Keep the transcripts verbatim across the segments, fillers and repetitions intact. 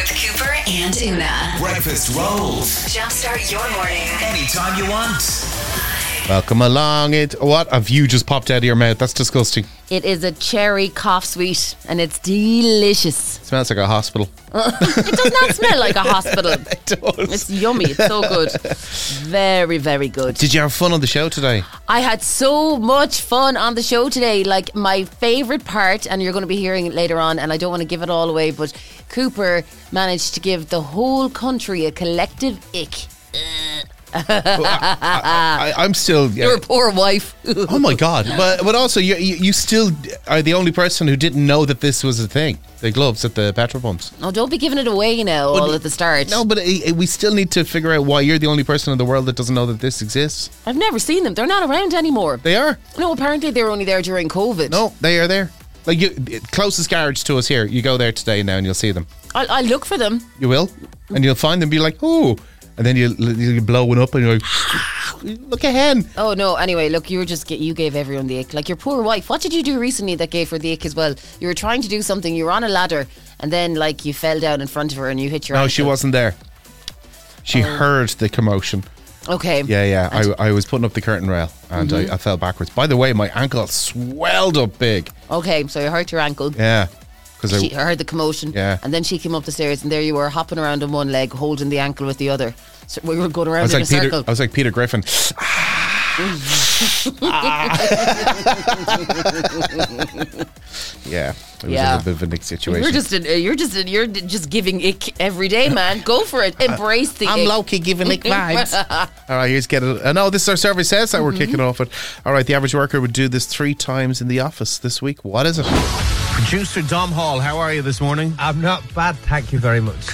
with Cooper and Una. Breakfast rolls. Jumpstart your morning. Anytime you want. Welcome along. It. What have you just popped out of your mouth? That's disgusting. It is a cherry cough sweet and it's delicious. It smells like a hospital. It does not smell like a hospital. It does. It's yummy. It's so good. Very, very good. Did you have fun on the show today? I had so much fun on the show today. Like, my favourite part, and you're going to be hearing it later on, and I don't want to give it all away, but Cooper managed to give the whole country a collective ick. I, I, I, I'm still. Yeah. Your poor wife. Oh my God! But but also, you, you you still are the only person who didn't know that this was a thing. The gloves at the petrol pumps. Oh, don't be giving it away now, But- all at the start. No, but it, it- we still need to figure out why you're the only person in the world that doesn't know that this exists. I've never seen them. They're not around anymore. They are. No, apparently they were only there during COVID. No, they are there. Like you, closest garage to us here. You go there today now, and you'll see them. I'll, I'll look for them. You will, and you'll find them. Be like, oh, and then you you blow one up, and you're like, look a hen. Oh no! Anyway, look, you were just get, you gave everyone the ick. Like your poor wife. What did you do recently that gave her the ick as well? You were trying to do something. You were on a ladder, and then like you fell down in front of her and you hit your. No, ankle. she wasn't there. She Oh. heard the commotion. Okay. Yeah, yeah. I, I was putting up the curtain rail, and I, I fell backwards. By the way, my ankle swelled up big. Okay, so you hurt your ankle. Yeah, because She I. heard the commotion. Yeah. And then she came up the stairs, and there you were hopping around on one leg, holding the ankle with the other. So we were going I around was in like a Peter. circle. I was like Peter Griffin. Yeah, it was Yeah. a bit of a Nick situation. You're just, in, you're just, in, you're just giving ick every day, man. Go for it. Embrace the. I'm ick. low-key giving Nick vibes. All right, here's get it. Uh, no, this is our survey says that we're kicking off it. All right, the average worker would do this three times in the office this week. What is it? Producer Dom Hall, how are you this morning? I'm not bad, thank you very much.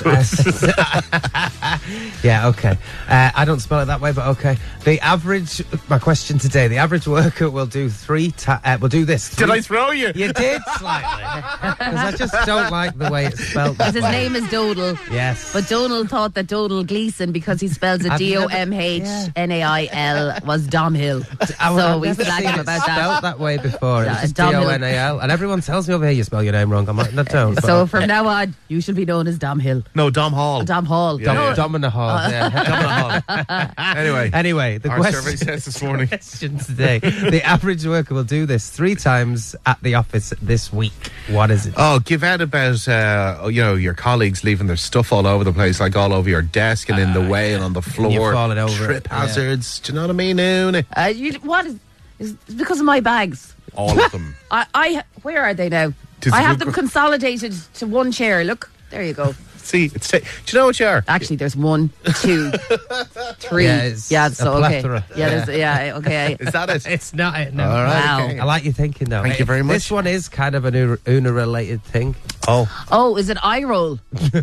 Yeah, okay. Uh, I don't spell it that way, but okay. The average, my question today, the average worker will do three, ta- uh, will do this. Did three- I throw you? You did slightly. Because I just don't like the way it's spelled. Because that his way. name is Dodal. Yes. But Donald thought that Dodal Gleeson, because he spells it I've D O never- M H N A I L, was Dom Hill. I, So I've we never slag seen him it about spelled that. that way before. Yeah, It's just D Dom O Hill. N A L. And everyone tells me over here you spell your name wrong. I'm like, no, don't. but So okay. from now on, you shall be known as Dom Hill. No, Dom Hall. Dom Hall. Yeah, Dom, yeah. Domina Hall. yeah. Dom Hall. Anyway, Anyway, the our question, survey says this morning. question today. The average worker will do this three times at the office this week. What is it? Oh, give out about uh, you know, your colleagues leaving their stuff all over the place, like all over your desk and in the way and on the floor. you're falling over Trip it, yeah. hazards. Do you know what I mean, Una? Uh, you, what is, is it's because of my bags. All of them. I, I where are they now? Tis I a have good them que- consolidated to one chair. Look, there you go. See, it's ta- do you know what you are? Actually, there's one, two, three. Yeah, it's yeah a so okay. plethora. Yeah, there's, yeah, okay. Is that it? It's not it. No. All right, Wow. okay. I like your thinking though. Thank you very much. This one is kind of an Una related thing. Oh, Oh, is it eye roll?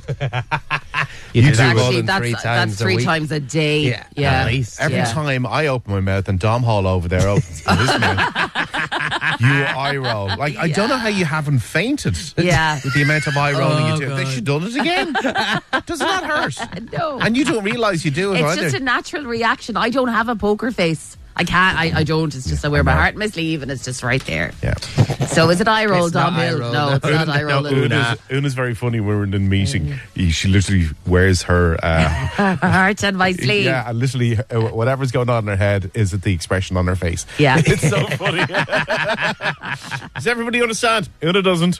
You, do do more Actually, than that's three that's times a three week. times a day. Yeah, yeah. at least. every Yeah. time I open my mouth and Dom Hall over there opens his mouth, you eye roll. Like, I don't know how you haven't fainted. Yeah. With the amount of eye rolling Oh, you do. They God. should have done it again. Does it not hurt? No. And you don't realise you do it It's either. just a natural reaction. I don't have a poker face. I can't. I, I don't. It's just I wear my heart in my sleeve, and it's just right there. yeah. So is it eye roll, It's not Dom eye Hill? roll, No, no. it's not eye roll. Una's, Una's very funny when we're in a meeting. He- She literally wears her. Uh, Heart on my sleeve. yeah, and literally, uh, whatever's going on in her head is the expression on her face. Yeah. It's so funny. Does everybody understand? Una doesn't.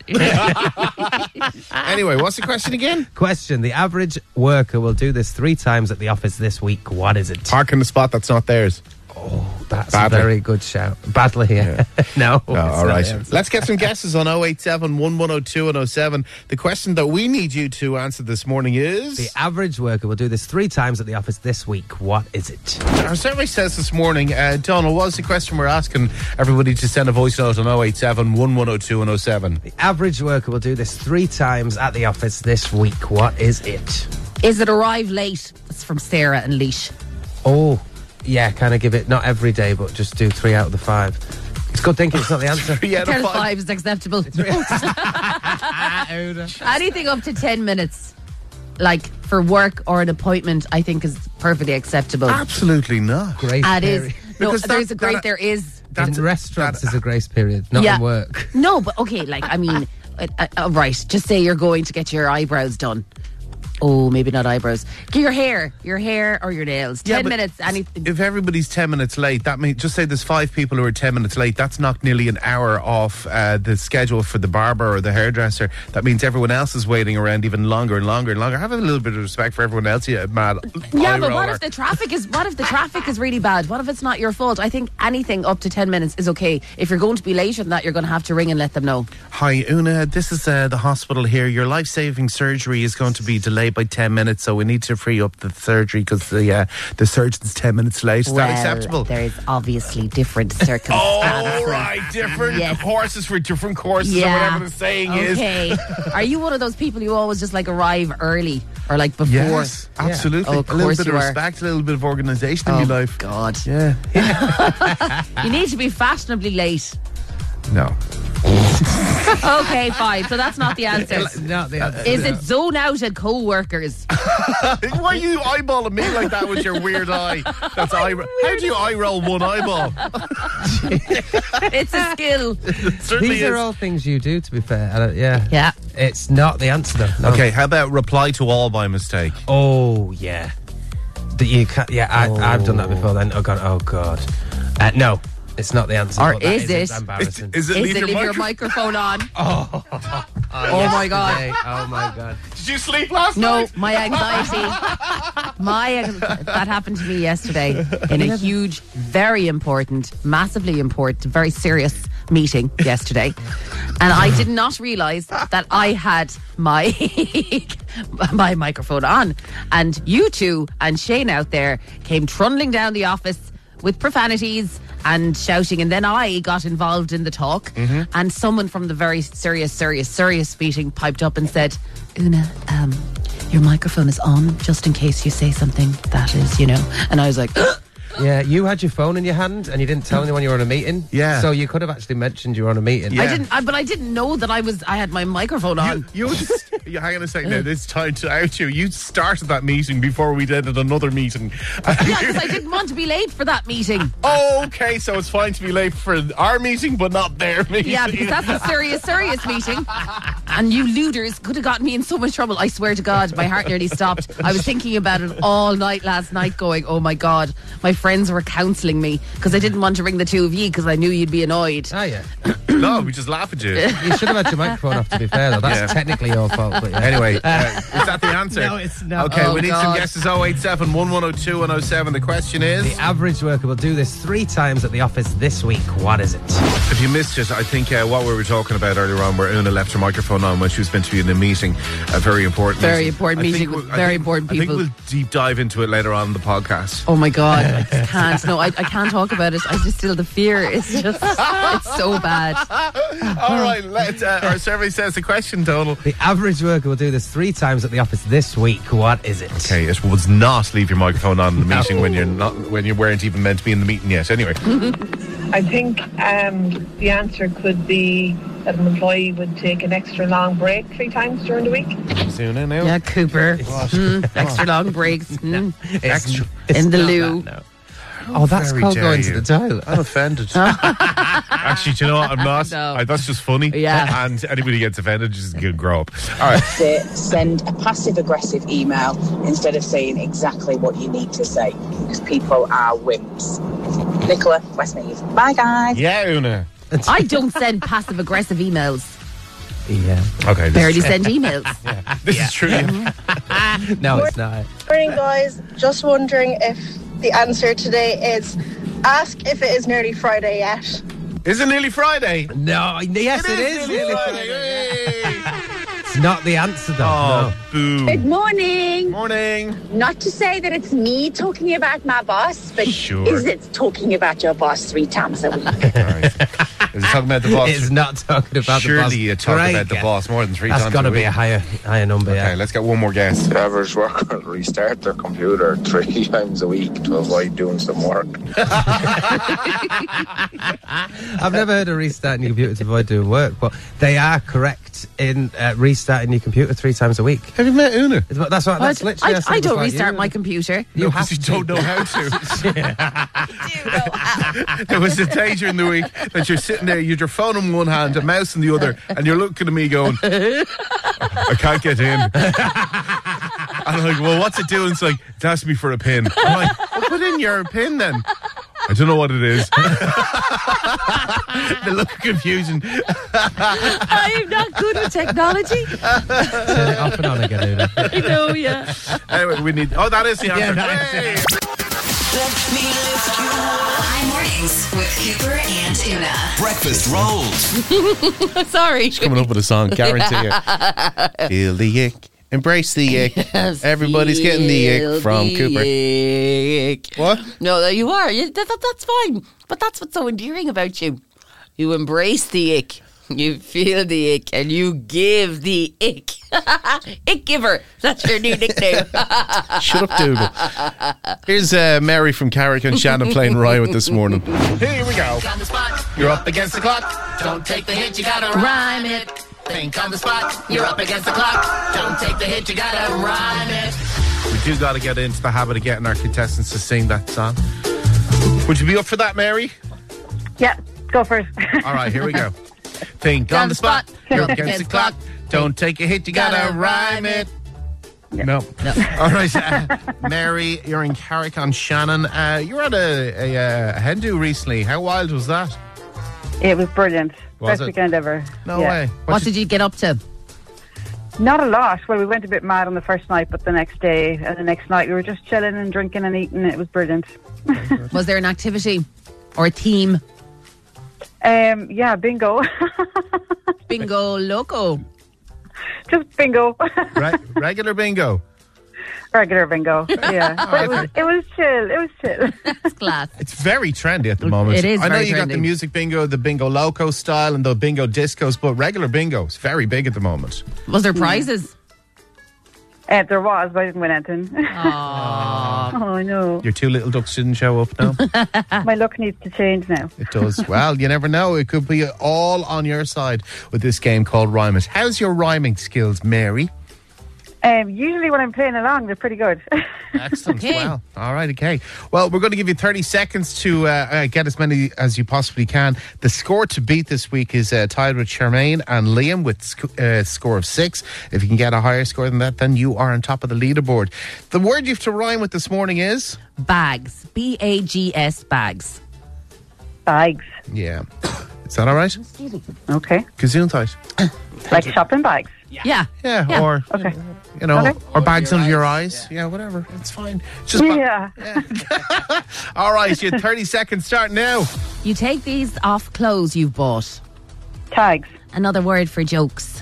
Anyway, what's the question again? Question: the average worker will do this three times at the office this week. What is it? Park in the spot that's not theirs. That's Badly. a very good shout. Badly, yeah. no. Oh, it's all not right. the answer. Let's get some guesses on oh eight seven, one one oh two, one oh seven. The question that we need you to answer this morning is... The average worker will do this three times at the office this week. What is it? Our survey says this morning, uh, Donald, what was the question we're asking everybody to send a voice note on oh eight seven, one one oh two, one oh seven? The average worker will do this three times at the office this week. What is it? Is it arrive late? It's from Sarah and Leash. Oh, yeah, kind of give it, not every day, but just do three out of the five. It's good thinking, it's not the answer. Yeah, Ten the five. five is acceptable. Anything up to ten minutes, like for work or an appointment, I think is perfectly acceptable. Absolutely not. Grace Ah, it is. period. No, Because there's that- a great. that- there is. In restaurants is a grace period, not Yeah. in work. No, but okay. Like I mean, uh, uh, right. Just say you're going to get your eyebrows done. Oh, maybe not eyebrows. Your hair, your hair or your nails. Yeah, Ten but minutes. Anything. If everybody's ten minutes late, that means just say there's five people who are ten minutes late. That's knocked nearly an hour off uh, the schedule for the barber or the hairdresser. That means everyone else is waiting around even longer and longer and longer. Have a little bit of respect for everyone else, you mad. Yeah, eye but what roller. if the traffic is what if the traffic is really bad? What if it's not your fault? I think anything up to ten minutes is okay. If you're going to be later than that, you're going to have to ring and let them know. Hi, Una. This is uh, the hospital here. Your life-saving surgery is going to be delayed by ten minutes, so we need to free up the surgery because the uh, the surgeon's ten minutes late. Is well, that acceptable? There is obviously different circumstances. Oh, right. Different Yes. horses for different courses or whatever the saying is. Okay. Are you one of those people who always just like arrive early or like before? Yes, absolutely. Oh, of a little course bit of you are. respect, a little bit of organisation in Oh, your life. God. Yeah. You need to be fashionably late. No. Okay, fine. So that's not the answer. Not the answer. Is it zone out at co-workers? Why are you eyeballing me like that with your weird eye? That's eye. How do you eye roll one eyeball? It's a skill. It certainly These is. are all things you do, to be fair. I don't, yeah. Yeah. It's not the answer, though. No. Okay, how about reply to all by mistake? Oh, yeah. That you can Yeah, I, I've done that before then. Oh, God. Oh, God. Uh, no, it's not the answer. Or but that is is it? embarrassing. Is it Is leave it your leave your microphone? microphone on? Oh, Oh my God. yesterday. Oh, my God. Did you sleep last No, night? my anxiety. My that happened to me yesterday in a huge, very important, massively important, very serious meeting yesterday, and I did not realise that I had my my microphone on, and you two and Shane out there came trundling down the office with profanities and shouting, and then I got involved in the talk, and someone from the very serious, serious, serious meeting piped up and said, Una, um, your microphone is on just in case you say something that is, you know. And I was like, Yeah, you had your phone in your hand and you didn't tell anyone you were on a meeting. Yeah. So you could have actually mentioned you were on a meeting. Yeah. I didn't, I, but I didn't know that I was. I had my microphone on. You, you just, you, hang on a second now. It's time to out you. You started that meeting before we did at another meeting. Yeah, because I didn't want to be late for that meeting. Okay, so it's fine to be late for our meeting, but not their meeting. Yeah, because that's a serious, serious meeting. And you looters could have gotten me in so much trouble. I swear to God, my heart nearly stopped. I was thinking about it all night last night, going, "Oh my God!" My friends were counselling me because I didn't want to ring the two of you because I knew you'd be annoyed. Oh, yeah. No, we just laugh at you. You should have had your microphone off, to be fair, though. That's Yeah. technically your fault. But yeah. Anyway, uh, is that the answer? No, it's not. Okay, Oh, we need some God. guesses. oh eight seven, one one oh two, one oh seven. The question is, The average worker will do this three times at the office this week. What is it? if you missed it, I think uh, what we were talking about earlier on, where Una left her microphone on when she was meant to be in a meeting, a very important Very meeting. important I think meeting we'll- with I very think- important I think people. we'll deep dive into it later on in the podcast. Oh my God, I just can't. No, I, I can't talk about it. I just still the fear. It's just, it's so bad. All right, let's, uh, our survey says the question, Donald. The average worker will do this three times at the office this week. What is it? Okay, it was not leave your microphone on in the meeting when you're not when you weren't even meant to be in the meeting yet. Anyway, I think um, the answer could be that an employee would take an extra long break three times during the week. soon now. Yeah, Cooper. Mm, extra long breaks. Mm. Extra. In the not loo. that, no. Oh, that's Very called dare going you. to the toilet. I'm offended. Actually, do you know what? I'm not. No. I, that's just funny. Yeah. And anybody gets offended, just g- grow up. All right. to send a passive aggressive email instead of saying exactly what you need to say, because people are wimps. Nicola, Westmeath. Bye, guys. Yeah, Una. I don't send passive aggressive emails. Yeah. Okay. This Barely is, send emails. this is true. No, it's not. Morning, guys. Just wondering if the answer today is ask if it is nearly Friday yet. Is it nearly Friday? No, yes, it is. nearly really. Friday. Yay. It's not the answer, though. Oh, boo. Good morning. Morning. Not to say that it's me talking about my boss, but Sure. is it talking about your boss three times a week? All right. Is it talking about the No. boss? It's not talking about the boss. Surely you talk Great about the guess. boss more than three That's times got to a be week. a higher, higher number. Okay, Yeah. let's get one more guess. The average worker will restart their computer three times a week to avoid doing some work. I've never heard of restarting your computer to avoid doing work, but they are correct in uh, restarting your computer three times a week. Have you met Una? That's what. That's I, literally. I, said I don't before, restart you- my computer. You No, have 'cause you to. don't know how to. There was a day during the week that you're sitting there, you had your phone in one hand, a mouse in the other, and you're looking at me going, I can't get in. I'm like, well, what's it doing? It's like, it's asking me for a pin. I'm like, well, put in your pin then. I don't know what it is. The look of confusion. I'm not good with technology. Turn it off and on again, Una. I know, yeah. Anyway, we need. Oh, that is the answer. Yeah, that is Hey! High mornings with Cooper and Una. Breakfast rolls. Sorry. Coming up with a song, guarantee it. Feel the ick. Embrace the ick. Everybody's getting the ick from the Cooper. ick. What? No, no, you are. You, that, that, that's fine. But that's what's so endearing about you. You embrace the ick. You feel the ick. And you give the ick. Ick giver. That's your new nickname. Shut up, Dougal. Here's uh, Mary from Carrick and Shannon playing Riot this morning. Here we go. On the spot, You're up against the clock. don't take the hit, you gotta rhyme it. Think on the spot, you're up against the clock. Don't take the hit, you gotta rhyme it. We do got to get into the habit of getting our contestants to sing that song. Would you be up for that, Mary? Yeah, go first. All right, here we go. Think on the spot. You're up against the clock. Don't take a hit, you gotta rhyme it. No. No. All right, uh, Mary, you're in Carrick on Shannon. Uh, you were at a, a, a hen do recently. How wild was that? It was brilliant. Was Best it? weekend ever. No Yeah. way. What did you get up to? Not a lot. Well, we went a bit mad on the first night, but the next day and the next night we were just chilling and drinking and eating. It was brilliant. Was there an activity or a theme? Um, yeah, bingo. Bingo loco. Just bingo. Re- regular bingo. Regular bingo. Yeah. But it was, it was chill. It was chill. That's class. It's very trendy at the moment. It is I know very you got trendy. the music bingo, the bingo loco style, and the bingo discos, but regular bingo is very big at the moment. Was there prizes? Uh, there was, but I didn't win anything. Aww. Oh, I know. Your two little ducks didn't show up now. My luck needs to change now. It does. Well, you never know. It could be all on your side with this game called Rhyme It. How's your rhyming skills, Mary? Um, usually when I'm playing along, they're pretty good. Excellent. Okay. Well, all right, okay. Well, we're going to give you thirty seconds to uh, uh, get as many as you possibly can. The score to beat this week is uh, tied with Charmaine and Liam with sc- uh, score of six. If you can get a higher score than that, then you are on top of the leaderboard. The word you have to rhyme with this morning is? Bags. B A G S, bags. Bags. Yeah. Is that all right? Okay. Gesundheit. Like shopping bags. Yeah. Yeah, Yeah. or, Okay. you know, Okay. or bags under your eyes. Yeah, whatever. It's fine. It's just ba- Yeah. All right, you have thirty seconds. Start now. You take these off clothes you've bought. Tags. Another word for jokes.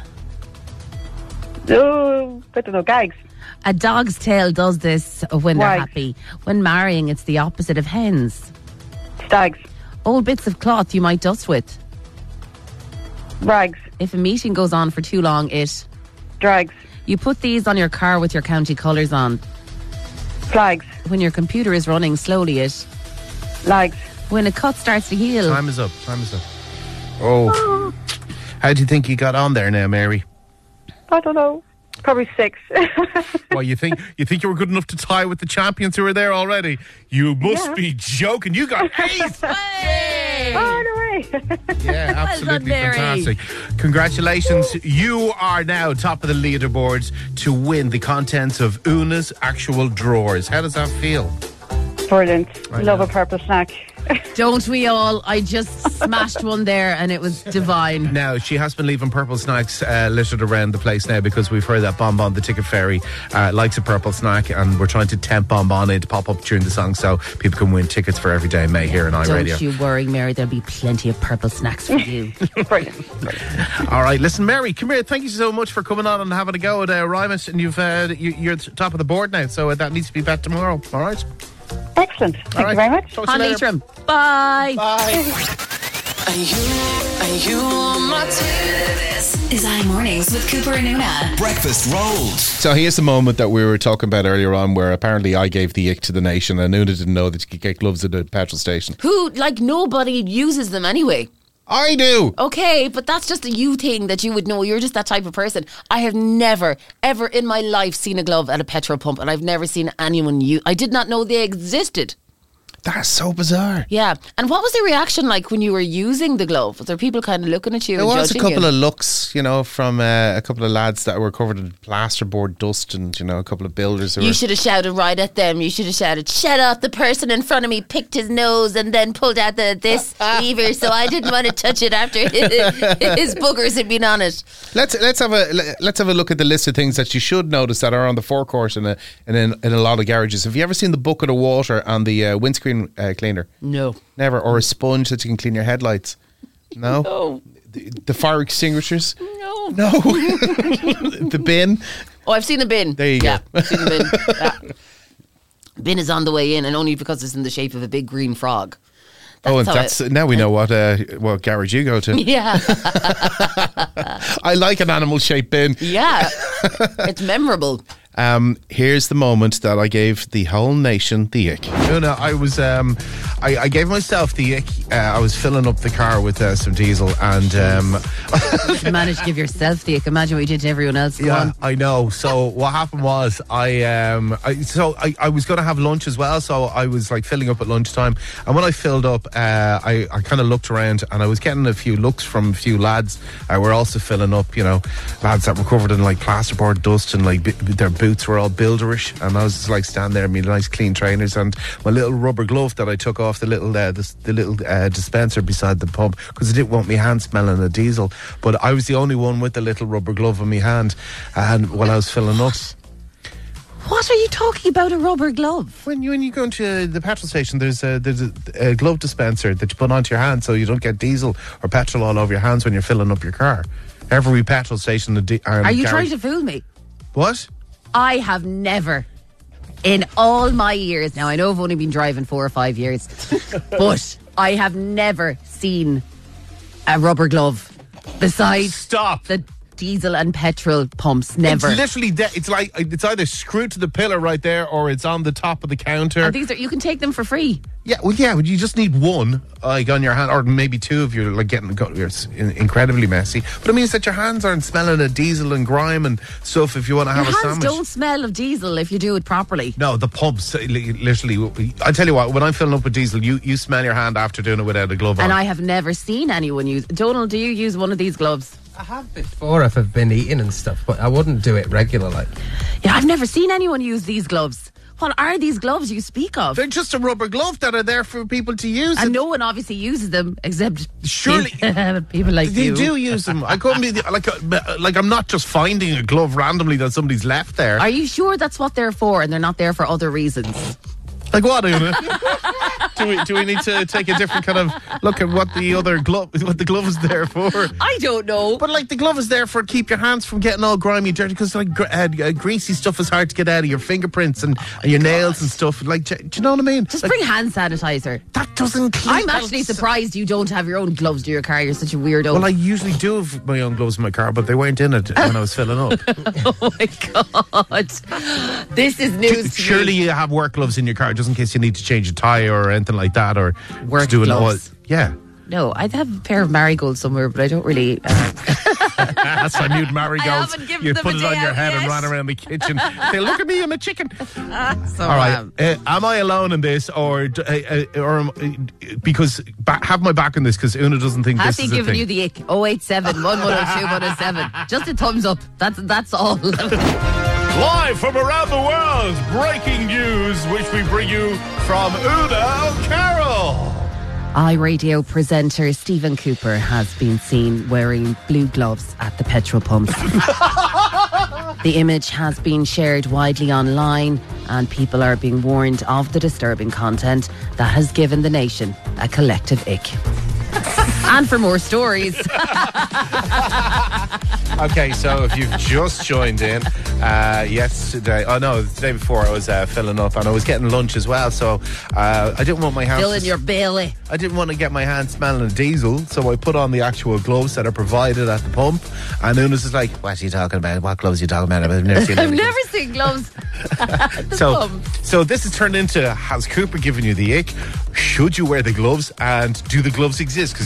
Oh, I don't know. Gags. A dog's tail does this when they're Wags. happy. When marrying, it's the opposite of hens. Stags. Old bits of cloth you might dust with. Rags. If a meeting goes on for too long, it... Drags. You put these on your car with your county colours on. Flags. When your computer is running slowly, it... Lags. When a cut starts to heal. Time is up. Time is up. Oh. How do you think you got on there now, Mary? I don't know. Probably six. Well, you think you think you were good enough to tie with the champions who are there already? You must Yeah. be joking. You got eight. Hey! Oh, no way. Yeah, absolutely Mary. fantastic. Congratulations. You are now top of the leaderboards to win the contents of Una's actual drawers. How does that feel? Brilliant. I Love know. a purple snack. Don't we all? I just smashed one there and it was divine. Now, she has been leaving purple snacks uh, littered around the place now because we've heard that Bon Bon, the ticket fairy, uh, likes a purple snack, and we're trying to tempt Bon Bon in to pop up during the song so people can win tickets for Every Day in May here in Don't iRadio. you worry, Mary. There'll be plenty of purple snacks for you. Brilliant. All right, listen, Mary, come here. Thank you so much for coming on and having a go at uh, Rhyme It, and you've uh, you, you're at the top of the board now, so uh, that needs to be back tomorrow. All right. Excellent. Thank All right. you very much. Talk to you On later. Leitrim. Bye. Bye. Are you, are you on my team? This is I Mornings with Cooper and Una. Breakfast rolls. So here's the moment that we were talking about earlier on where apparently I gave the ick to the nation and Una didn't know that you could get gloves at a petrol station. Who, like, nobody uses them anyway. I do. Okay, but that's just a you thing that you would know. You're just that type of person. I have never, ever in my life seen a glove at a petrol pump, and I've never seen anyone use. I did not know they existed. That's so bizarre. Yeah. And what was the reaction like when you were using the glove? Was there people kind of looking at you There and was a judging couple you? of looks, you know, from uh, a couple of lads that were covered in plasterboard dust, and you know, a couple of builders. Who You were, should have shouted right at them. You should have shouted, "Shut up! The person in front of me picked his nose and then pulled out the this lever, so I didn't want to touch it after his, his boogers had been on it." Let's let's have a let's have a look at the list of things that you should notice that are on the forecourt in a in a, in a lot of garages. Have you ever seen the bucket of water on the uh, windscreen uh, cleaner? No, never. Or a sponge that you can clean your headlights? No. No. The, the fire extinguishers? No. No. The bin? Oh, I've seen the bin. There you yeah, go. I've seen the bin. Yeah. Bin is on the way in, and only because it's in the shape of a big green frog. Oh, and how that's it- now we know what uh, what garage you go to. Yeah. I like an animal shaped bin. Yeah. It's memorable. Um, here's the moment that I gave the whole nation the ick. No, no, I was, um, I, I gave myself the ick. Uh, I was filling up the car with uh, some diesel, and um, You managed to give yourself the ick. Imagine what you did to everyone else. Go yeah, on. I know. So what happened was, I, um, I so I, I was going to have lunch as well. So I was like filling up at lunchtime, and when I filled up, uh, I, I kind of looked around, and I was getting a few looks from a few lads. Uh, were also filling up, you know, lads that were covered in like plasterboard dust, and like b- their boots were all builderish, and I was just like standing there in my nice clean trainers and my little rubber glove that I took off the little uh, the, the little uh, dispenser beside the pump, because I didn't want my hand smelling of diesel. But I was the only one with the little rubber glove in my hand, and while I was filling up. What are you talking about, a rubber glove? When you when you go into the petrol station, there's a there's a, a glove dispenser that you put onto your hand so you don't get diesel or petrol all over your hands when you're filling up your car. Every petrol station. The di- um, Are you garage- trying to fool me? What? I have never, in all my years, now I know I've only been driving four or five years, but I have never seen a rubber glove besides Stop. the diesel and petrol pumps. Never. It's literally de- it's like it's either screwed to the pillar right there, or it's on the top of the counter. And these are, you can take them for free. Yeah, well, yeah, but you just need one, like on your hand, or maybe two if you're like getting got- you're s- in- incredibly messy. But it means that your hands aren't smelling of diesel and grime and stuff. If you want to have Your a hands sandwich, don't smell of diesel if you do it properly. no, the pumps. uh, li- Literally, I tell you what, when I'm filling up with diesel, you you smell your hand after doing it without a glove on. And I have never seen anyone use. Donald, do you use one of these gloves? I have before if I've been eating and stuff, but I wouldn't do it regularly. Yeah, I've never seen anyone use these gloves. What are these gloves you speak of? They're just a rubber glove that are there for people to use. And no one obviously uses them except Surely- people, people like They you. do use them. I couldn't be the- like uh, like I'm not just finding a glove randomly that somebody's left there. Are you sure that's what they're for and they're not there for other reasons? Like what, Una? do we do we need to take a different kind of look at what the other glove what the glove is there for? I don't know. But like the glove is there for keep your hands from getting all grimy, dirty. Because like gr- uh, uh, greasy stuff is hard to get out of your fingerprints and, and your nails and stuff. Like, do, do you know what I mean? Just Like, bring hand sanitizer. that doesn't. Clean, I'm actually surprised you don't have your own gloves to your car. You're such a weirdo. Well, I usually do have my own gloves in my car, but they weren't in it when I was filling up. oh my god, this is news. to Surely me. you have work gloves in your car just in case you need to change a tire or anything like that, or Work to do an gloves. oil. Yeah. No, I have a pair of marigolds somewhere, but I don't really. Uh, That's why you'd marigolds. haven't given You them put a it day on your out head and yet. run around the kitchen. Say, look at me, I'm a chicken. so All right. um, Uh, am I alone in this, or d- uh, uh, or am, uh, because ba- have my back on this because Una doesn't think has this he is a given thing. you the ick? oh eight seven, one one oh two, one oh seven. Just a thumbs up. That's that's all. Live from around the world, breaking news, which we bring you from Una O'Carroll. iRadio presenter Stephen Cooper has been seen wearing blue gloves at the petrol pumps. The image has been shared widely online, and people are being warned of the disturbing content that has given the nation a collective ick. And for more stories, Okay, so if you've just joined in, uh, yesterday, oh no, the day before I was uh, filling up and I was getting lunch as well, so uh, I didn't want my hands... fill in your belly. I didn't want to get my hands smelling of diesel, so I put on the actual gloves that are provided at the pump, and Una's just like, what are you talking about? What gloves are you talking about? I've never seen I've any never seen gloves. at the So, pump. so this has turned into, has Cooper given you the ick? Should you wear the gloves? And do the gloves exist? Because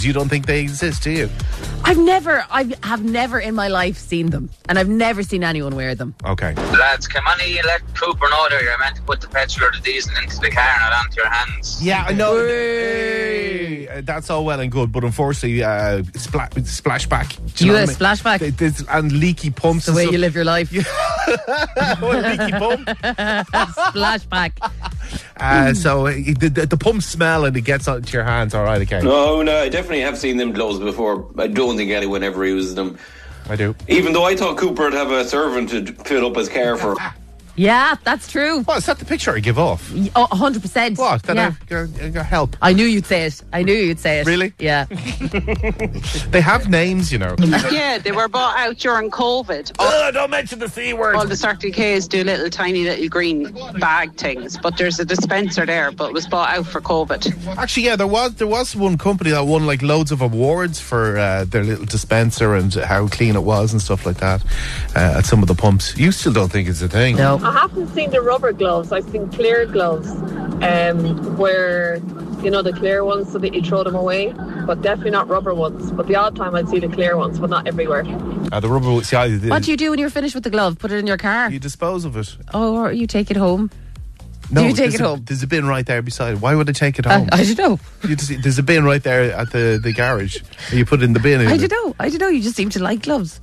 You don't think they exist, do you? I've never, I have never in my life seen them, and I've never seen anyone wear them. Okay. Lads, come on, you let Cooper know that you're meant to put the petrol or the diesel into the car, not onto your hands. Yeah, I know. Hey, uh, that's all well and good, but unfortunately, uh, spla- splashback. Do You know a what I mean? splashback? Th- this- and leaky pumps. The and way stuff. you live your life. Well, leaky pump. Splashback. Uh, so uh, the, the, the pumps smell and it gets onto your hands. All right, okay. No, no, I definitely have seen them gloves before. I don't think anyone ever uses them. I do. Even though I thought Cooper would have a servant to fill up his car for. Yeah, that's true. What, is that the picture I give off? Oh, one hundred percent. What? That yeah. I, I, I got help. I knew you'd say it. I knew you'd say it. Really? Yeah. They have names, you know. Yeah, they were bought out during COVID. Oh, don't mention the C word. All the Circle K's do little tiny little green bag things, but there's a dispenser there, but it was bought out for COVID. Actually, yeah, there was there was one company that won like loads of awards for uh, their little dispenser and how clean it was and stuff like that uh, at some of the pumps. You still don't think it's a thing? No. I haven't seen the rubber gloves. I've seen clear gloves, um, where, you know, the clear ones so that you throw them away, but definitely not rubber ones. But the odd time I'd see the clear ones, but not everywhere. Uh, the rubber. See, I, the, What do you do when you're finished with the glove? Put it in your car? You dispose of it. Oh, or you take it home? No, do you take there's it a, home? There's a bin right there beside. Why would I take it I, home? I don't know. You just, there's a bin right there at the, the garage. You put it in the bin. I isn't don't it? know. I don't know. You just seem to like gloves.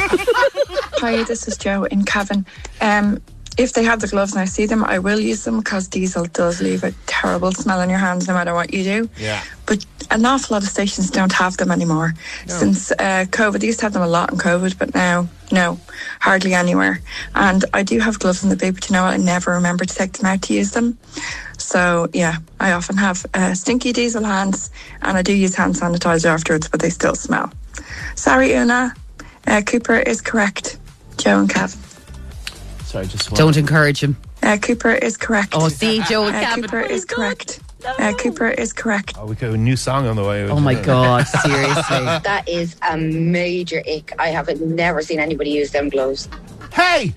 Hi, this is Joe in Cavan. Um, if they have the gloves and I see them, I will use them because diesel does leave a terrible smell in your hands no matter what you do. Yeah. But an awful lot of stations don't have them anymore. No. Since uh, COVID, they used to have them a lot in COVID, but now, no, hardly anywhere. And I do have gloves in the boot, but you know what? I never remember to take them out to use them. So, yeah, I often have uh, stinky diesel hands, and I do use hand sanitizer afterwards, but they still smell. Sorry, Una. Uh, Cooper is correct. Joe and Cavan. Sorry, just Don't encourage him. Uh, Cooper is correct. Oh, see, Joe and uh, Cavan. Cooper is correct. Uh, Cooper is correct. Oh, we got a new song on the way. Oh my God, seriously. That is a major ick. I have never seen anybody use them gloves. Hey!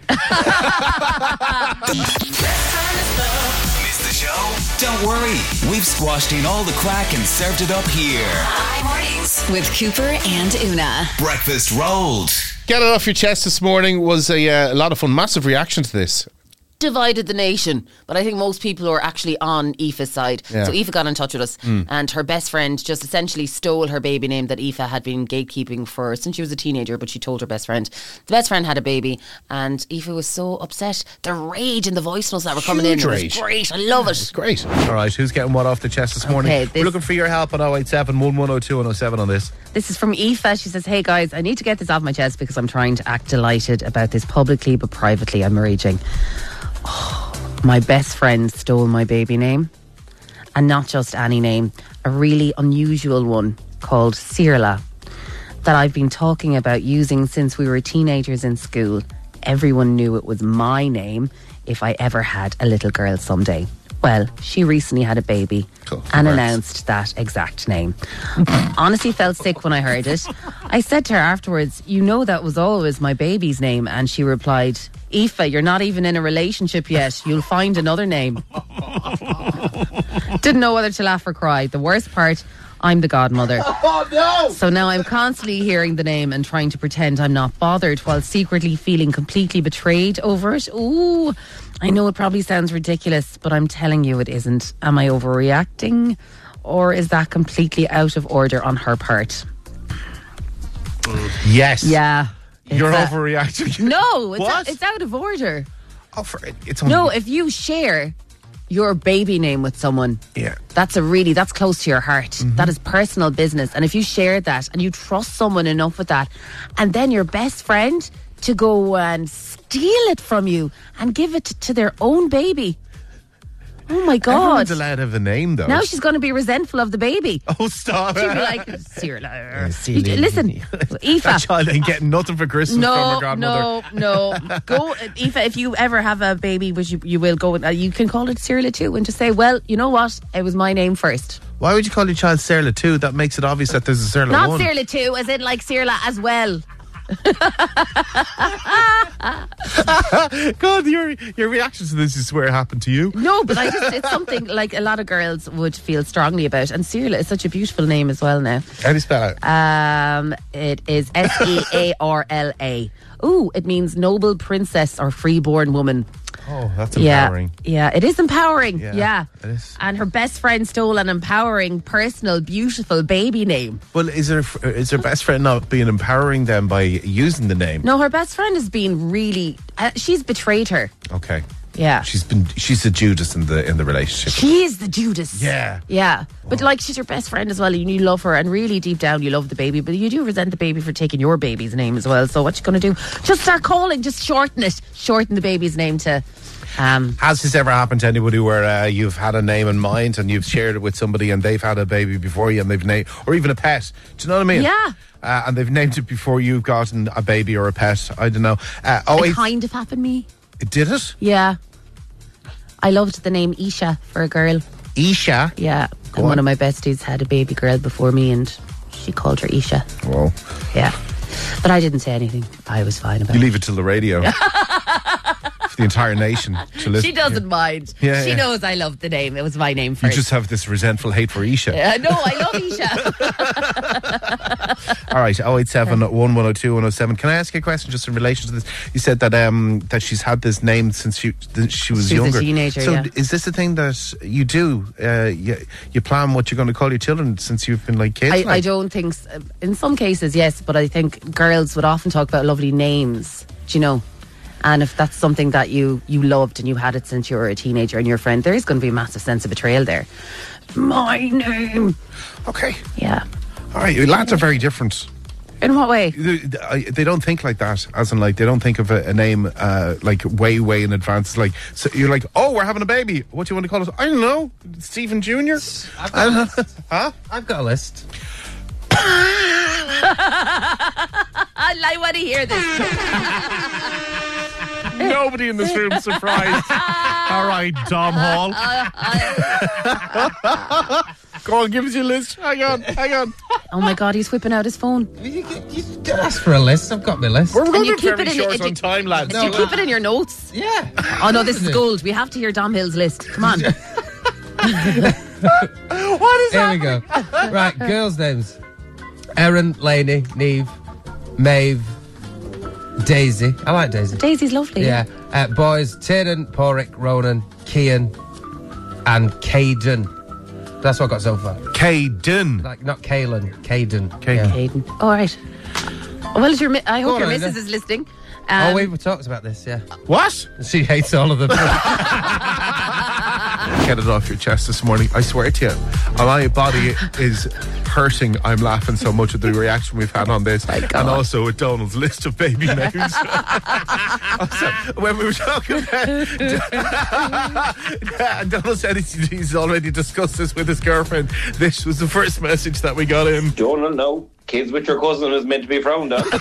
Miss the show? Don't worry. We've squashed in all the crack and served it up here. Hi Mornings with Cooper and Una. Breakfast rolled. Get it off your chest this morning was a, uh, a lot of fun. Massive reaction to this. Divided the nation, but I think most people are actually on Aoife's side. Yeah. So Aoife got in touch with us, Mm. and her best friend just essentially stole her baby name that Aoife had been gatekeeping for since she was a teenager, but she told her best friend. The best friend had a baby, and Aoife was so upset. The rage and the voice notes that were coming Huge in, it rage. was great. I love it. It's great. All right, who's getting what off the chest this morning? Okay, We're this- looking for your help on oh eight seven, one one oh two, one oh seven on this. This is from Aoife. She says, hey guys, I need to get this off my chest because I'm trying to act delighted about this publicly, but privately I'm raging. Oh, my best friend stole my baby name, and not just any name, a really unusual one called Sirla that I've been talking about using since we were teenagers in school. Everyone knew it was my name if I ever had a little girl someday. Well, she recently had a baby Cool. and Congrats. announced that exact name. Honestly felt sick when I heard it. I said to her afterwards, you know that was always my baby's name. And she replied, Aoife, you're not even in a relationship yet. You'll find another name. Didn't know whether to laugh or cry. The worst part, I'm the godmother. Oh, no! So now I'm constantly hearing the name and trying to pretend I'm not bothered while secretly feeling completely betrayed over it. Ooh, I know it probably sounds ridiculous, but I'm telling you it isn't. Am I overreacting? Or is that completely out of order on her part? Yes. Yeah. You're It's a- overreacting. No, it's, What? out, it's out of order. Oh, for, it's only, No, if you share your baby name with someone, yeah. that's a really, that's close to your heart. That is personal business. And if you share that and you trust someone enough with that, and then your best friend to go and steal it from you and give it to their own baby. Oh my God. Everyone's allowed to have a name, though. Now she's going to be resentful of the baby. Oh, stop. She'll be like, Sirla. Sirla. Listen, Aoife. That child ain't getting nothing for Christmas from No, her godmother. no, no. Go, Aoife, if you ever have a baby, which you, you will go, uh, you can call it Sirla too, and just say, well, you know what? It was my name first. Why would you call your child Sirla too? That makes it obvious that there's a Sirla Not one. Sirla too, as in like Sirla as well. God, your your reaction to this is where it happened to you. No, but I just, it's something like a lot of girls would feel strongly about. And Searla is such a beautiful name as well now. How do you spell it? Um, it is S E A R L A. Ooh, it means noble princess or freeborn woman. Oh, that's empowering. Yeah, yeah, it is empowering. Yeah, Yeah. it is. And her best friend stole an empowering, personal, beautiful baby name. Well, is her is her best friend not being empowering them by using the name? No, her best friend has been really. Uh, she's betrayed her. Okay. Yeah. She's been she's the Judas in the in the relationship. She is the Judas. Yeah. Yeah. But like, she's your best friend as well, and you love her, and really deep down you love the baby, but you do resent the baby for taking your baby's name as well. So what you going to do? Just start calling, just shorten it. Shorten the baby's name to... Um, Has this ever happened to anybody where uh, you've had a name in mind and you've shared it with somebody and they've had a baby before you and they've named, or even a pet? Do you know what I mean? Yeah. Uh, and they've named it before you've gotten a baby or a pet. I don't know. Uh, oh, it it, kind of happened to me. did it? Yeah. I loved the name Isha for a girl. Isha? Yeah. Go and on. one of my besties had a baby girl before me, and she called her Isha. Whoa. Yeah. But I didn't say anything. I was fine about You it. leave it till the radio. For the entire nation to listen. She doesn't mind. Yeah, she yeah. knows I love the name. It was my name You first. just have this resentful hate for Isha. Uh, no, I love Isha. All right, oh eight seven, one one oh two, one oh seven. Can I ask you a question just in relation to this? You said that um that she's had this name since she she was She was a younger. teenager, So yeah. is this a thing that you do? Uh, you, you plan what you're going to call your children since you've been like kids? I, like? I don't think... s- In some cases, yes, but I think girls would often talk about lovely names, do you know? And if that's something that you, you loved and you had it since you were a teenager and your friend, there is going to be a massive sense of betrayal there. My name. Okay. Yeah. All right, lads are very different. In what way? They, I- they don't think like that, as in like they don't think of a, a name uh, like way, way in advance. It's like so you're like, oh, we're having a baby. What do you want to call it? I don't know, Stephen Junior I've I got, don't a know. list. Huh? I've got a list. I want to hear this. Nobody in this room surprised. All right, Dom Hall. Go on, give us your list. Hang on, hang on. Oh my God, he's whipping out his phone. You, you, you don't ask for a list. I've got my list. We're going you to keep very it in- short it- on it- time, lads. Do you keep it in your notes? Yeah. Oh no, this is gold. We have to hear Dom Hill's list. Come on. What is Here we go. Right, girls' names. Erin, Lainey, Neve, Maeve, Daisy. I like Daisy. Daisy's lovely. Yeah. Uh, boys, Tiernan, Porrick, Ronan, Kian, and Caden. That's what I got so far. Caden. Like, not Kaelin, Caden. Caden. Caden. All right. Well, your, mi- I Go hope on, your Linda. missus is listening. oh, Um, we've talked about this, yeah. What? She hates all of them. Get it off your chest this morning. I swear to you, my body is hurting. I'm laughing so much at the reaction we've had on this, and also with Donald's list of baby names. Also, when we were talking about, and Donald said he's, he's already discussed this with his girlfriend. This was the first message that we got in. Donald, no. Kids with your cousin is meant to be frowned on.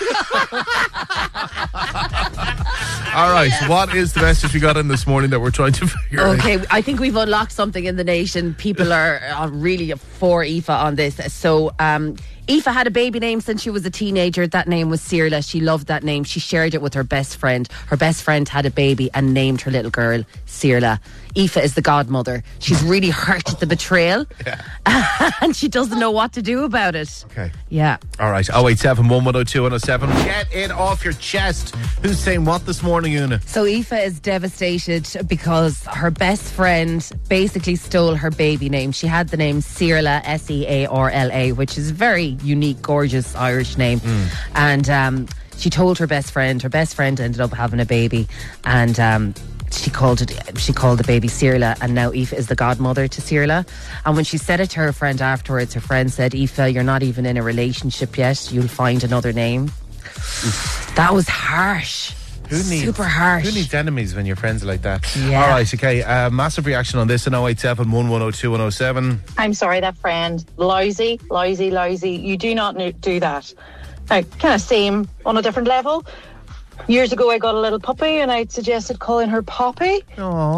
All right, what is the message we got in this morning that we're trying to figure out? Okay, I think we've unlocked something in the nation. People are, are really for Aoife on this. So, um, Aoife had a baby name since she was a teenager. That name was Searla. She loved that name. She shared it with her best friend. Her best friend had a baby and named her little girl Searla. Aoife is the godmother. She's really hurt at the betrayal. And she doesn't know what to do about it. Okay. Yeah. All right, oh eight seven, one one oh two, one oh seven. Get it off your chest. Who's saying what this morning, Una? So Aoife is devastated because her best friend basically stole her baby name. She had the name Searla, S E A R L A, which is a very unique, gorgeous Irish name. And um, she told her best friend. Her best friend ended up having a baby, and um, she called it. She called the baby Searla, and now Aoife is the godmother to Searla. And when she said it to her friend afterwards, her friend said, "Aoife, you're not even in a relationship yet. You'll find another name." That was harsh. Who needs, Super harsh. Who needs enemies when your friends are like that? Yeah. All right, okay. Uh, massive reaction on this in oh eight seven, one one oh two, one oh seven. I'm sorry, that friend. Lousy, lousy, lousy. You do not n- do that. Now, kind of same on a different level. Years ago, I got a little puppy and I suggested calling her Poppy.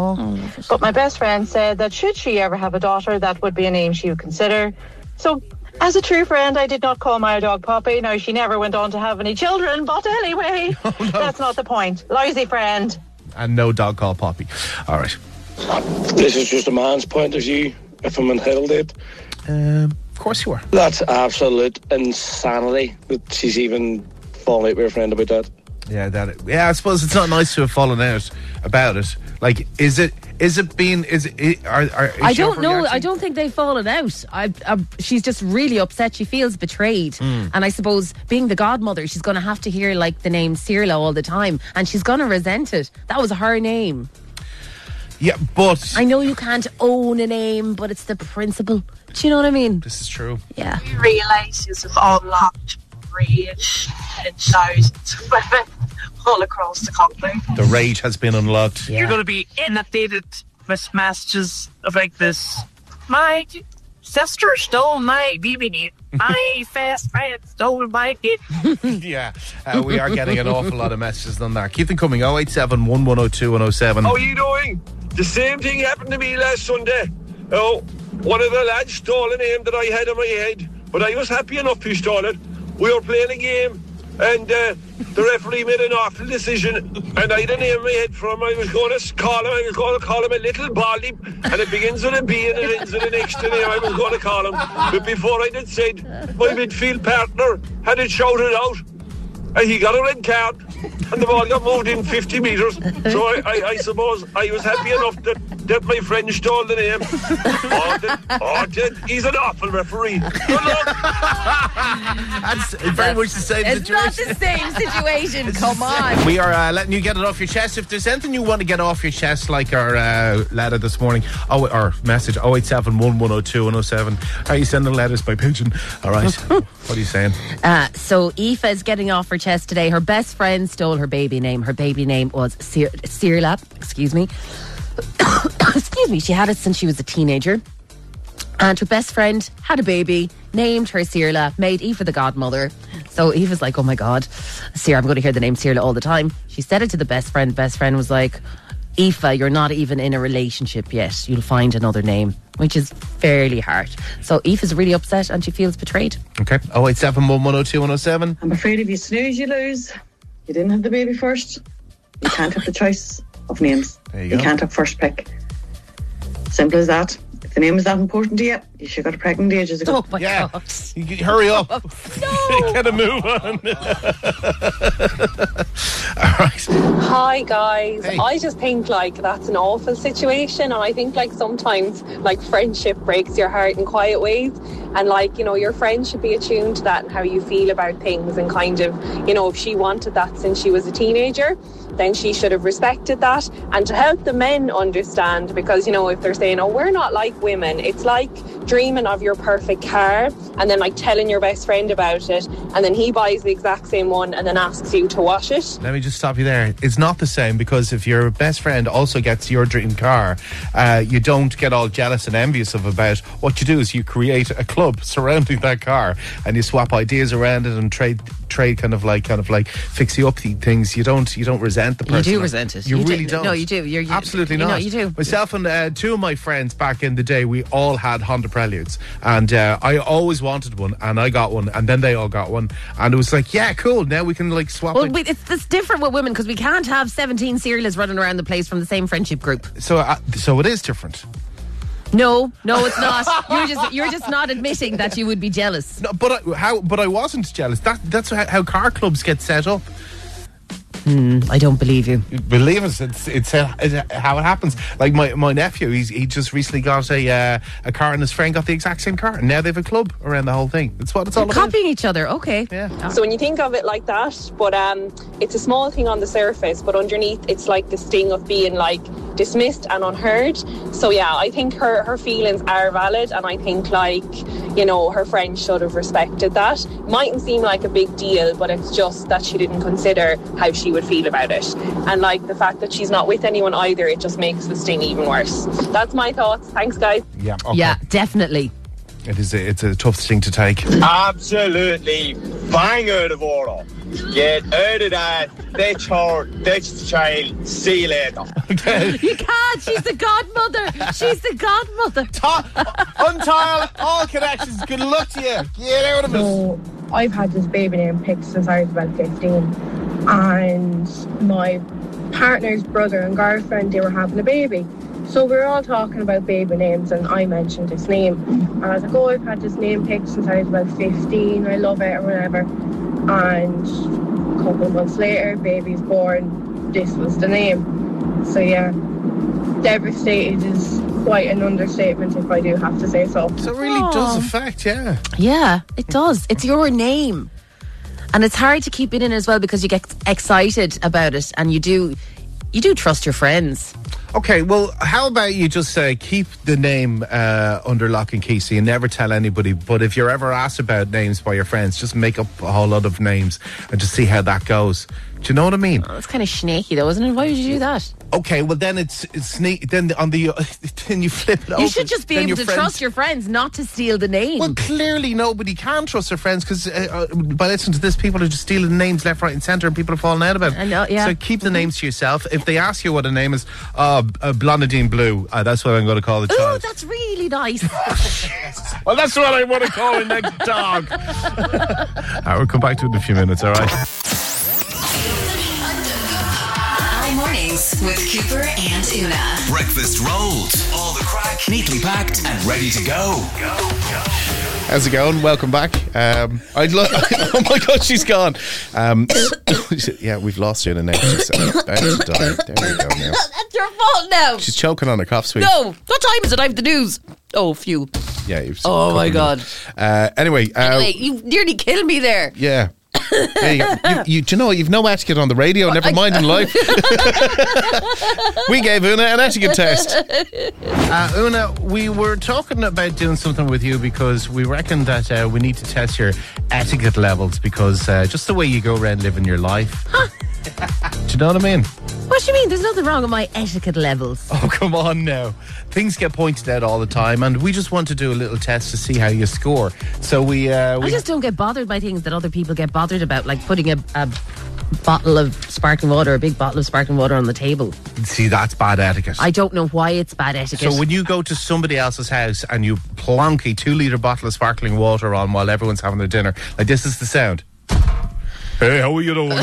Aww. But my best friend said that should she ever have a daughter, that would be a name she would consider. So As a true friend, I did not call my dog Poppy. Now, she never went on to have any children, but anyway, Oh, no. that's not the point. Lousy friend. And no dog called Poppy. All right. This is just a man's point of view, if I'm entitled to it. Um, of course you are. That's absolute insanity that she's even fallen out with her friend about that. Yeah, that. Yeah, I suppose it's not nice to have fallen out about it. Like, is it? Is it being? Is it? Are, are, is I she don't know. overreacting? I don't think they've fallen out. I, I, she's just really upset. She feels betrayed. Mm. And I suppose being the godmother, she's going to have to hear like the name Cirla all the time. And she's going to resent it. That was her name. Yeah, but I know you can't own a name, but it's the principle. Do you know what I mean? This is true. Yeah. You realise you've unlocked rage in thousands of women all across the country. The rage has been unlocked. You're going to be inundated with messages like this. My sister stole my B B name. My fast friend stole my kid. Yeah, uh, we are getting an awful lot of messages on that. Keep them coming. oh eight seven, one one oh two, one oh seven. How are you doing? The same thing happened to me last Sunday. Oh, one of the lads stole a name that I had in my head, but I was happy enough he stole it. We were playing a game, and uh, the referee made an awful decision, and I had a name in my head for him. I was going to call him, I was going to call him a little baldy, and it begins with a B and it ends with an X to name I was going to call him. But before I had said, my midfield partner had it shouted out, and he got a red card, and the ball got moved in fifty metres. So I, I, I suppose I was happy enough that, that my friend stole the name. Oh, that, oh that, he's an awful referee. Good luck. That's very much the same It's situation. not the same situation. Come on. We are uh, letting you get it off your chest. If there's anything you want to get off your chest, like our uh, letter this morning, oh, our message, oh eight seven, one one oh two, one oh seven. Are you sending letters by pigeon? All right. What are you saying? Uh, so Aoife is getting off her chest today. Her best friend stole her baby name. Her baby name was Cir- Cirla. Excuse me. Excuse me. She had it since she was a teenager. And her best friend had a baby, named her Cirla, made Aoife the godmother. So Aoife's like, oh my God, Cirla, I'm going to hear the name Cirla all the time. She said it to the best friend. Best friend was like, Aoife, you're not even in a relationship yet. You'll find another name, which is fairly hard. So Aoife's really upset and she feels betrayed. Okay. oh eight seven, one one oh two, one oh seven. I'm afraid if you snooze, you lose. You didn't have the baby first. You can't have the choice of names. There you You go. can't have first pick. Simple as that. If the name is that important to you, you should have got pregnant ages ago. Oh my Yeah. God. You can- hurry up. No. Get a move on. All right. Hi guys, Hey. I just think like that's an awful situation, and I think like sometimes like friendship breaks your heart in quiet ways, and like, you know, your friend should be attuned to that and how you feel about things, and kind of, you know, if she wanted that since she was a teenager, then she should have respected that. And to help the men understand, because, you know, if they're saying, oh, we're not like women, it's like dreaming of your perfect car and then like telling your best friend about it, and then he buys the exact same one and then asks you to wash it. Let me just stop you there. It's not the same, because if your best friend also gets your dream car, uh, you don't get all jealous and envious of about. What you do is you create a club surrounding that car, and you swap ideas around it and trade trade kind of like kind of like fixie up things. You don't you don't resent the You person. do resent it. You, You do. really don't. No, you do. You're- you- absolutely you not. know, you do. Myself and uh, two of my friends back in the day, we all had Honda Preludes, and uh, I always wanted one, and I got one, and then they all got one, and it was like, yeah, cool. Now we can like swap. Well, it. wait, it's, it's different with women because we can't have seventeen Cirlas running around the place from the same friendship group. So uh, so it is different. No, no, it's not. You're just you're just not admitting that you would be jealous. No, but I, how? But I wasn't jealous. That that's how, how car clubs get set up. Hmm, I don't believe you. Believe us, it's it's, uh, it's uh, how it happens. Like my, my nephew, he's he just recently got a uh, a car, and his friend got the exact same car, and now they have a club around the whole thing. That's what it's all They're about. copying each other. Okay. Yeah. So when you think of it like that, but um, it's a small thing on the surface, but underneath it's like the sting of being like dismissed and unheard. So yeah, I think her, her feelings are valid, and I think like, you know, her friend should have respected that. Mightn't seem like a big deal, but it's just that she didn't consider how she would feel about it. And like the fact that she's not with anyone either, it just makes the sting even worse. That's my thoughts. Thanks guys. Yeah. Okay. Yeah, definitely. It is. A, it's a tough thing to take. Absolutely bang out of order. Get out of that. Ditch her. Ditch the child. See you later. Okay. You can't. She's the godmother. She's the godmother. Untile all connections. Good luck to you. Get out of it. So I've had this baby name picked since I was about fifteen, and my partner's brother and girlfriend, they were having a baby. So we were all talking about baby names, and I mentioned his name. And I was like, oh, I've had this name picked since I was about fifteen. I love it, or whatever. And a couple of months later, baby's born. This was the name. So yeah, devastated is quite an understatement, if I do have to say so. So it really Aww. does affect, yeah. Yeah, it does. It's your name. And it's hard to keep it in as well because you get excited about it, and you do you do trust your friends. Okay, well, how about you just uh, keep the name uh, under lock and key so you never tell anybody, but if you're ever asked about names by your friends, just make up a whole lot of names and just see how that goes. Do you know what I mean? Oh, that's kind of snaky though, isn't it? Why would you do that? Okay, well then it's, it's sneak. Then on the uh, then you flip it over. You should just be then able your to friends- trust your friends not to steal the name. Well, clearly nobody can trust their friends because uh, uh, by listening to this, people are just stealing names left, right, and centre, and people are falling out about it. I know, yeah. So keep the names to yourself. If they ask you what a name is, uh, uh, Blondadine Blue. Uh, that's what I'm going to call the Ooh, child. that's really nice. Well, that's what I want to call my next dog. uh, we'll come back to it in a few minutes. All right. Hi Mornings with Cooper and Una. Breakfast rolls. All the crack. Neatly packed and ready to go. Go, go. How's it going? Welcome back. Um, I'd lo- oh my God, she's gone. Um, yeah, we've lost you in a name. She's about to die. There you go now. That's your fault now. She's choking on a cough sweet. No, what time is it? I have the news. Oh, phew. Yeah. You've Oh my God. Uh, anyway. Uh, Anyway, you nearly killed me there. Yeah. There you go. You, you, do you know what? You've no etiquette on the radio, never mind in life. We gave Una an etiquette test. Uh, Una, we were talking about doing something with you because we reckon that uh, we need to test your etiquette levels because uh, just the way you go around living your life. Huh? Do you know what I mean? What do you mean? There's nothing wrong with my etiquette levels. Oh, come on now. Things get pointed out all the time, and we just want to do a little test to see how you score. So we... Uh, we I just don't get bothered by things that other people get bothered about, like putting a, a bottle of sparkling water, a big bottle of sparkling water on the table. See, that's bad etiquette. I don't know why it's bad etiquette. So when you go to somebody else's house and you plonk a two-litre bottle of sparkling water on while everyone's having their dinner, like this is the sound. Hey, how are you doing?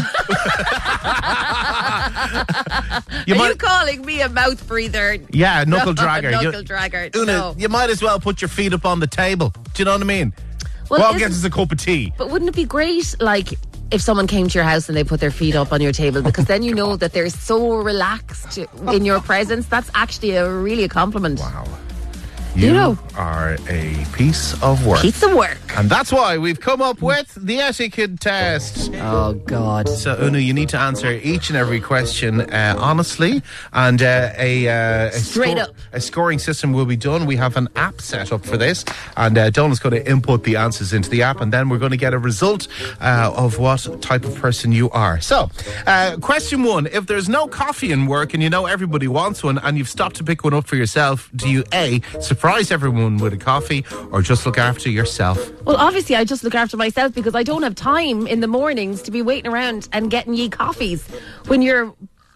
you are might, you calling me a mouth breather? Yeah, knuckle dragger. Knuckle you, dragger. Una, No. you might as well put your feet up on the table. Do you know what I mean? Well, Well, isn't- get us a cup of tea. But wouldn't it be great, like, if someone came to your house and they put their feet up on your table, because then you know that they're so relaxed in your presence. That's actually a really a compliment. Wow. You, You know, are a piece of work. piece of work. And that's why we've come up with the etiquette test. Oh, God. So, Una, you need to answer each and every question uh, honestly, and uh, a, uh, a Straight sco- up. a scoring system will be done. We have an app set up for this, and uh, Donald's going to input the answers into the app, and then we're going to get a result uh, of what type of person you are. So, uh, question one: if there's no coffee in work and you know everybody wants one, and you've stopped to pick one up for yourself, do you A, surprise everyone with a coffee, or just look after yourself? Well, obviously, I just look after myself because I don't have time in the mornings to be waiting around and getting ye coffees when you're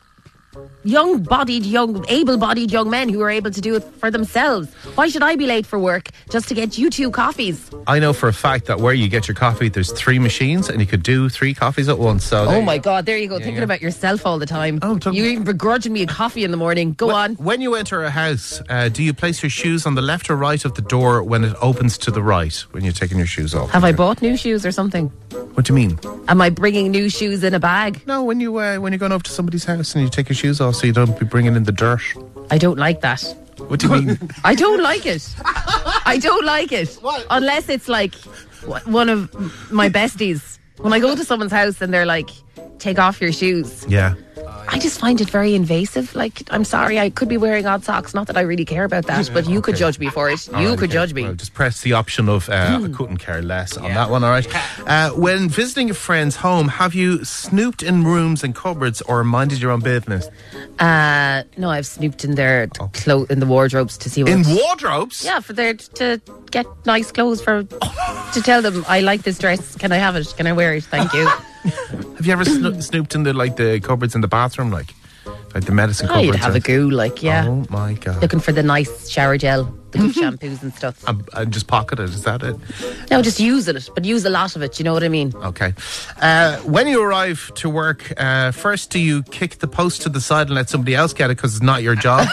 young-bodied, young, able-bodied young men who are able to do it for themselves. Why should I be late for work just to get you two coffees? I know for a fact that where you get your coffee, there's three machines, and you could do three coffees at once. So there Oh you my go. God, there you go, Yeah, thinking yeah. about yourself all the time. Oh, don't- You're even begrudging me a coffee in the morning. Go when, on. When you enter a house, uh, do you place your shoes on the left or right of the door when it opens to the right, when you're taking your shoes off? Have I bought new shoes or something? What do you mean? Am I bringing new shoes in a bag? No, when, you, uh, when you're going over to somebody's house and you take your shoes off so you don't be bringing in the dirt. I don't like that. What do you mean? I don't like it. I don't like it. Unless it's like w- one of my besties. When I go to someone's house and they're like, take off your shoes. Yeah. I just find it very invasive. Like, I'm sorry, I could be wearing odd socks. Not that I really care about that, but you could judge me for it. All You right, could okay. judge me. Well, just press the option of uh, I couldn't care less on that one, all right? Uh, when visiting a friend's home, have you snooped in rooms and cupboards or minded your own business? Uh, no, I've snooped in their clo- in the wardrobes to see what. In wardrobes? Yeah, for their to get nice clothes for to tell them I like this dress. Can I have it? Can I wear it? Thank you. Have you ever sno- snooped in the like the cupboards in the bathroom, like like the medicine Oh, cupboards? you'd have a and- goo, like, yeah. Oh my god! Looking for the nice shower gel, the good shampoos and stuff. And, and just pocket it. Is that it? No, just use it, but use a lot of it. You know what I mean? Okay. Uh, when you arrive to work, uh, first do you kick the post to the side and let somebody else get it because it's not your job,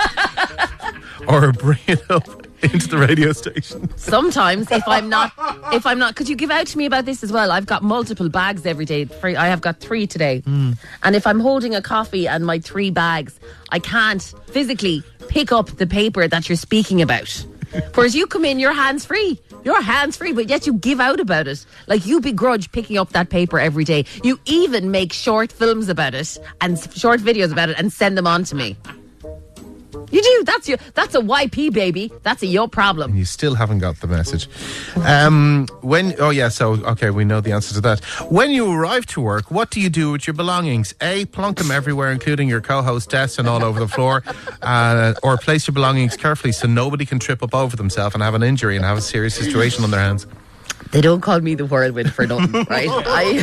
or bring it up into the radio station? Sometimes, if I'm not, if I'm not, could you give out to me about this as well? I've got multiple bags every day. Free- I have got three today, Mm. and if I'm holding a coffee and my three bags, I can't physically pick up the paper that you're speaking about. Whereas you come in, you're hands free. You're hands free, but yet you give out about it. Like you begrudge picking up that paper every day. You even make short films about it and s- short videos about it and send them on to me. You do. That's your. That's a Y P, baby. That's a your problem. You still haven't got the message. Um, when? Oh yeah. So okay, we know the answer to that. When you arrive to work, what do you do with your belongings? A, plonk them everywhere, including your co-host desk and all over the floor, uh, or place your belongings carefully so nobody can trip up over themselves and have an injury and have a serious situation on their hands. They don't call me the whirlwind for nothing, right? I,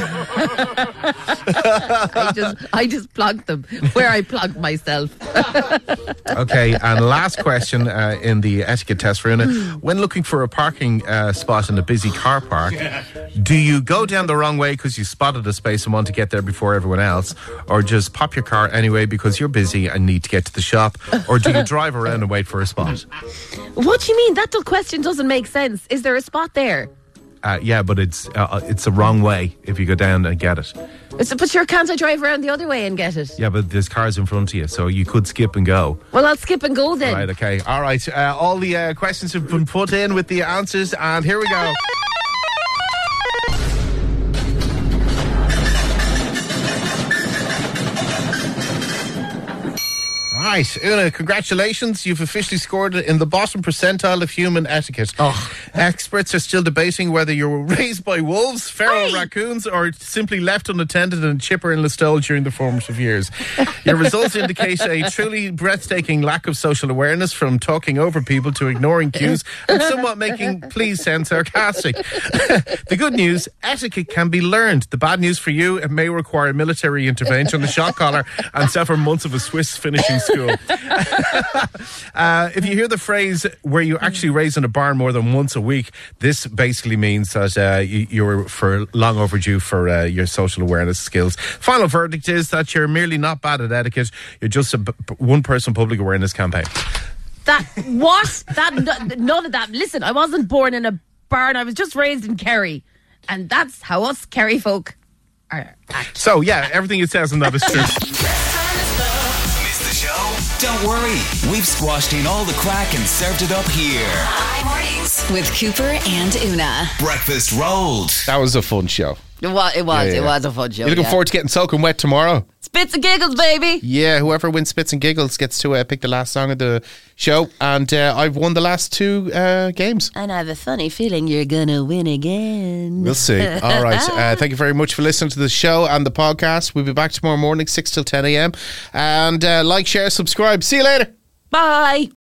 I just, I just plonk them where I plonk myself. Okay, and last question uh, in the etiquette test for Una. When looking for a parking uh, spot in a busy car park, do you go down the wrong way because you spotted a space and want to get there before everyone else, or just pop your car anyway because you're busy and need to get to the shop, or do you drive around and wait for a spot? What do you mean? That question doesn't make sense. Is there a spot there? Uh, yeah, but it's uh, it's the wrong way if you go down and get it. It's, but sure, can't I drive around the other way and get it? Yeah, but there's cars in front of you, so you could skip and go. Well, I'll skip and go then. Right, okay. All right. Uh, all the uh, questions have been put in with the answers, and here we go. Right, Una, congratulations. You've officially scored in the bottom percentile of human etiquette. Oh. Experts are still debating whether you were raised by wolves, feral raccoons, or simply left unattended in Chipper and Listowel during the formative years. Your results indicate a truly breathtaking lack of social awareness, from talking over people to ignoring cues and somewhat making please sound sarcastic. The good news, etiquette can be learned. The bad news for you, it may require military intervention, a shock collar, and several months of a Swiss finishing school. uh, if you hear the phrase where you actually raise in a barn more than once a week, this basically means that uh, you, you're for long overdue for uh, your social awareness skills. Final verdict is that you're merely not bad at etiquette. You're just a b- one-person public awareness campaign. That what? That n- none of that. Listen, I wasn't born in a barn. I was just raised in Kerry, and that's how us Kerry folk are. Act. So yeah, everything it says in that is true. Don't worry, we've squashed in all the crack and served it up here. Hi Mornings with Cooper and Una. Breakfast rolled. That was a fun show. It was. It was. Yeah, yeah. It was a fun show. You're looking yeah. forward to getting soaking wet tomorrow? Spits and giggles, baby. Yeah, whoever wins Spits and Giggles gets to uh, pick the last song of the show. And uh, I've won the last two uh, games. And I have a funny feeling you're gonna win again. We'll see. All right. Uh, thank you very much for listening to the show and the podcast. We'll be back tomorrow morning, six till ten a.m. And uh, like, share, subscribe. See you later. Bye.